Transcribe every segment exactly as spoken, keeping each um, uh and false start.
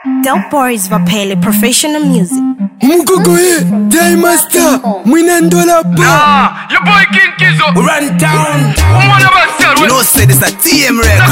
Dope Boys Vapele Professional Music. Mugogoe, Day Master, Mwinandola Ba. Nah, your boy King Kizo. Run down. One of us, You know, say this a T M record.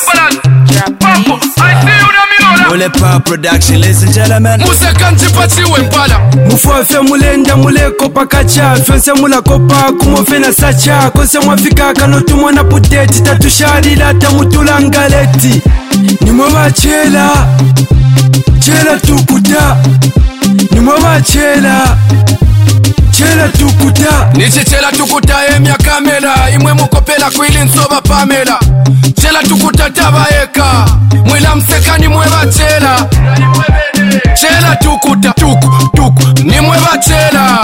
Papo, I see you na minola. Ole Power Production, ladies and gentlemen. Musa kanji pati wempala. Mufuafe mulenda muleko pakacha. Fense mula kopa kumofena sacha. Kose mwafika kanotu mwana puteti. Tatushari lata mutula ngaleti. Nimwe bachela, chela tukuta. Nimwe bachela, chela tukuta. Nichi chela tukuta emya kamera. Imwe mukopela kuili nsoba pamela. Chela tukuta tabaeka. Mwila mseka nimwe bachela. Chela tukuta, tuku, tuku. Nimwe bachela.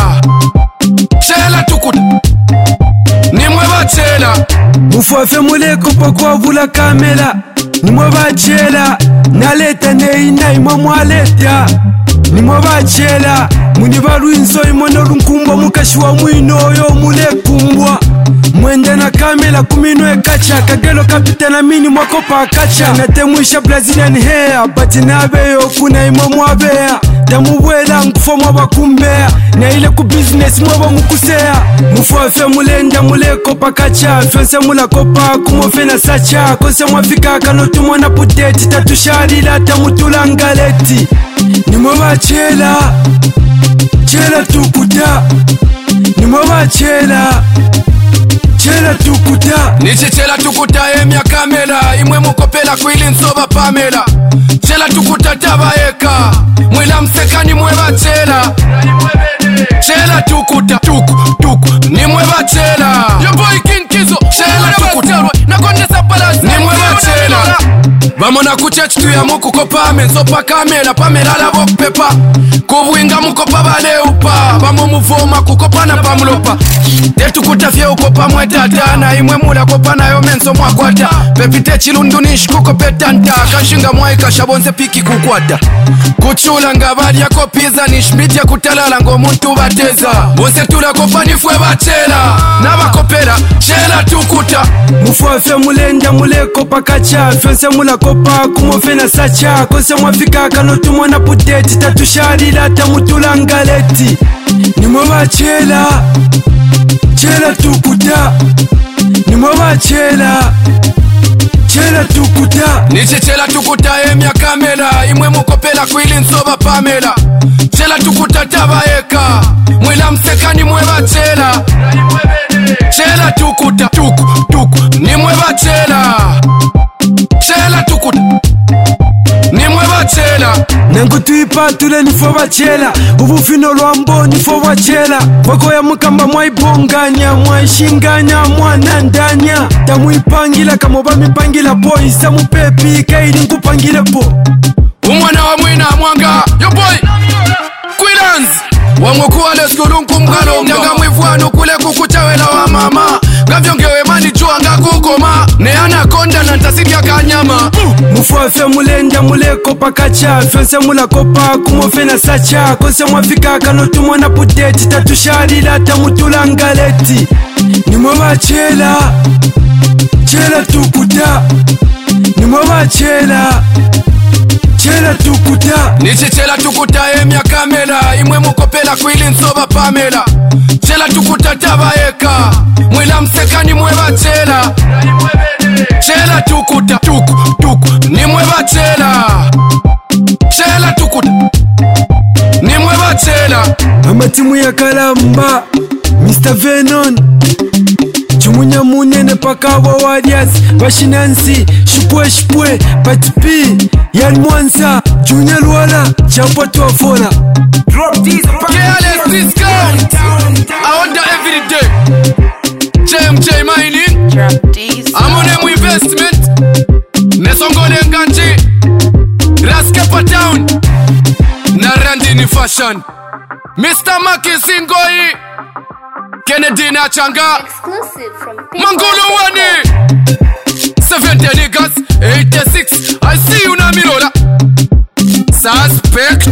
Chela tukuta. Nimwe bachela. Mufuafe muleko pakwa vula kamera. Nimwe bachela, naleta neina imwe mwaleta. Nimwe bachela, muni barwinso imono runkumbo mukashiwa mwino yo mulekumbwa. Mwende na kamera kumino ekacha. Kagelo kapitana mini mwako pa akacha. Natemwisha Brazilian hair, bati nabeyo kuna imwe mwabea. Tamuwela nkufo mwabakumbea. Na ile ku business mwaba mukusea. Mufuafe mulenda muleko pakacha. Fense mula kopa kumofena sacha. Kose mwafika kanotu mwana puteti. Tatushari lata mutula ngaleti. Nimwe bachela, chela tukuta. Nimwe bachela, chela tukuta. Nichi chela tukuta emya kamera. Imwe mukopela kuili nsoba pamela. Chela tukuta tabaeka. Mwila mseka nimwe bachela. Chela tukuta, tuku, tuku. Nimwe bachela. Your boy King Kizo. Chela tukuta. Nakondesa balance. Nimwe bachela. Bamona kuchechi tu ya muku kopa. Mensopa kamera. Pamela la bok pepa. Kubuinga mukopa bale upa. Bamu muvoma kukopa na pamulopa. Tetu kutafye ukopa mwetata. Na imwe mula kopa na yo menso mwakwata. Pepite chilundu nishi kukope tanta. Kashinga mwaika shabonze piki kukwata. Kuchula ngabali ya kopiza nishmitia kutalala ngo muntu bateza. Bonse tula kopa nifwe bachela. Na bakopera, chela tukuta. Mufuafe mulenda muleko pakacha. Fense mula kopa kumofena sacha. Kose mwafika kanotu mwana puteti. Tatushari lata mutula ngaleti. Nimwe bachela, chela tukuta. Nimwe bachela, chela tukuta. Nichi chela tukuta emya kamera. Imwe mukopela kuili nsoba pamela. Chela tukuta tabaeka. Mwila mseka nimwe bachela. Chela tukuta, tuku, tuku. Nimwe bachela. Chela tukuta. Nimwe bachela. Nangu tuipa tule nifo bachela. Ubufino lwambo nifo bachela. Wako ya mukamba mwaibonganya. Mwaishinganya mwanandanya. Tamuipangila kamoba mipangila boy. Samu pepi kaili nkupangile po. Umwana wa mwina mwanga. Yo boy Quilans wamwokuwa leskulu nkumgalo. Mjanga mwivuano kule kukuchawela wa mama. Gavyongewe mani chuanga kukoma. Ne anakonda na ntasibia kanyama. Mufuafe mulenda muleko pakacha. Fense mula kopa kumofena sacha. Kose mwafika kanotu mwana puteti. Tatushari lata mutula ngaleti. Nimwe bachela, chela tukuta. Nimwe bachela, chela tukuta. Nichi chela tukuta emya kamera. Imwe mukopela kuili nsoba pamela. Chela tukuta tabaeka. Mwila mseka nimwe bachela. Chela tukuta, tuku, tuku. Nimwe bachela. Chela tukuta. Nimwe bachela. Amatimu ya kalamba mister Venon Chumunya munene pakawa warriors. Bashinansi, shupwe shupwe. Patipi, yan mwanza. Junior wala, chapo tuwafora. Drop these careless discount. I order every day. J M J mining. Drop these. I'm on them investment. Nesongole nganji. Raskepa town. Narandini fashion. Mister Maki Singoi. Kennedy Nachanga. Exclusive from Mangolo Wani. seventy niggas, eighty-six. I see you na mirola. Suspect.